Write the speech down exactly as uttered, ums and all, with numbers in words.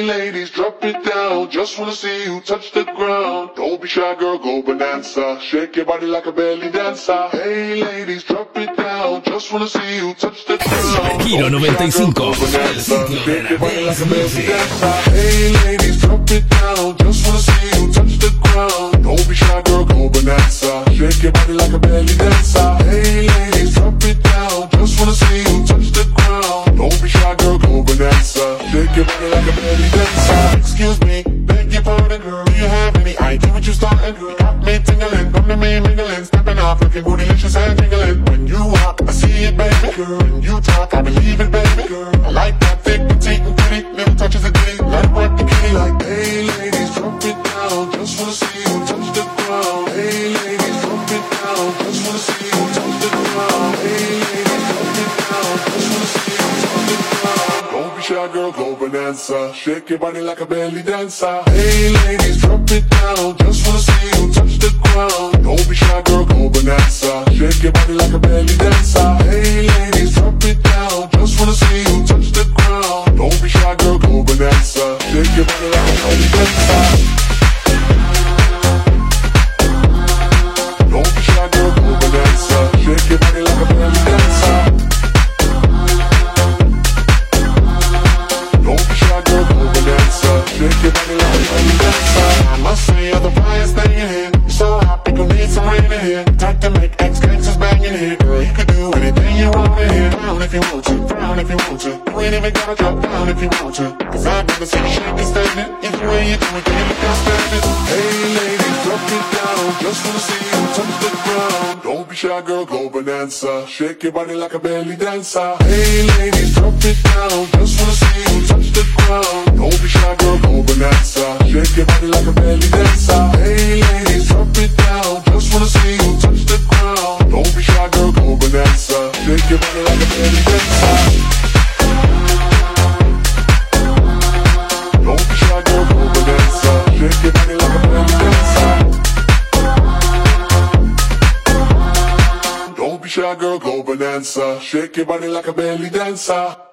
ladies, drop it down. Just wanna see you touch the ground. Don't be shy, girl, go bonanza. Shake your body like a belly dancer. Hey ladies, drop it down. Just wanna see you touch the ground. Giro noventa y cinco. Shake your body like a belly dancer. Hey ladies, drop it down. Just wanna see you touch the ground. Don't be shy, girl, go bonanza. Shake your body like a belly dancer. Hey ladies, drop it down. Just wanna see you touch the ground. Don't be shy, girl, go bonanza. Shake your body like a belly dancer. Excuse me, beg your pardon, girl. Do you have any idea what you starting, girl? Got me tingling, come to me mingling, stepping off, looking bootylicious and tingling. When you walk, I see it, baby, girl. When you talk, I believe it, baby, girl. I like that thick, petite, and pretty, little touches of ditty. Let it work the kitty like, hey ladies, drop it down. Just wanna see you touch the ground. Hey ladies, drop it down. Just wanna see you touch the ground. Hey ladies, drop it down. Just wanna see you touch the ground. Don't be shy, girl, go bonanza. Shake your body like a belly dancer. Hey ladies, drop it down. Just wanna see you touch the ground. Don't be shy, girl, go bonanza. Shake your body like a belly dancer. Hey ladies, drop it down. Just wanna see you touch the ground. Don't be shy, girl, go bonanza. Shake your body like a belly dancer. Don't be shy, girl, go bonanza. Shake your body like a belly dancer. Don't be shy, girl, go bonanza. Shake your body like a belly dancer. I must say you're the brightest thing in here. You're so hot, we gon' need some rain in here. Type to make ex-gangsters bang in here. Girl, you could do anything you want in here. Down if you want to, down if you want to. You ain't even gotta drop down if you want to. Cause I've never seen you shake and stand it. Either way you do it, girl, you look outstanding. Hey ladies, drop it down. Just wanna see you touch the ground. Don't be shy, girl, go bonanza. Shake your body like a belly dancer. Hey ladies, drop it down. Just wanna see you touch the ground. Don't be shy, girl, go bonanza. Shake your body like a belly dancer. Hey ladies, drop it down. Just wanna see you touch the ground. Don't be shy, girl, go bonanza. Shake your body like a belly dancer. Don't be shy, girl, go bonanza. Shake your body like a belly dancer. Don't be shy, girl, go bonanza. Shake your body like a belly dancer.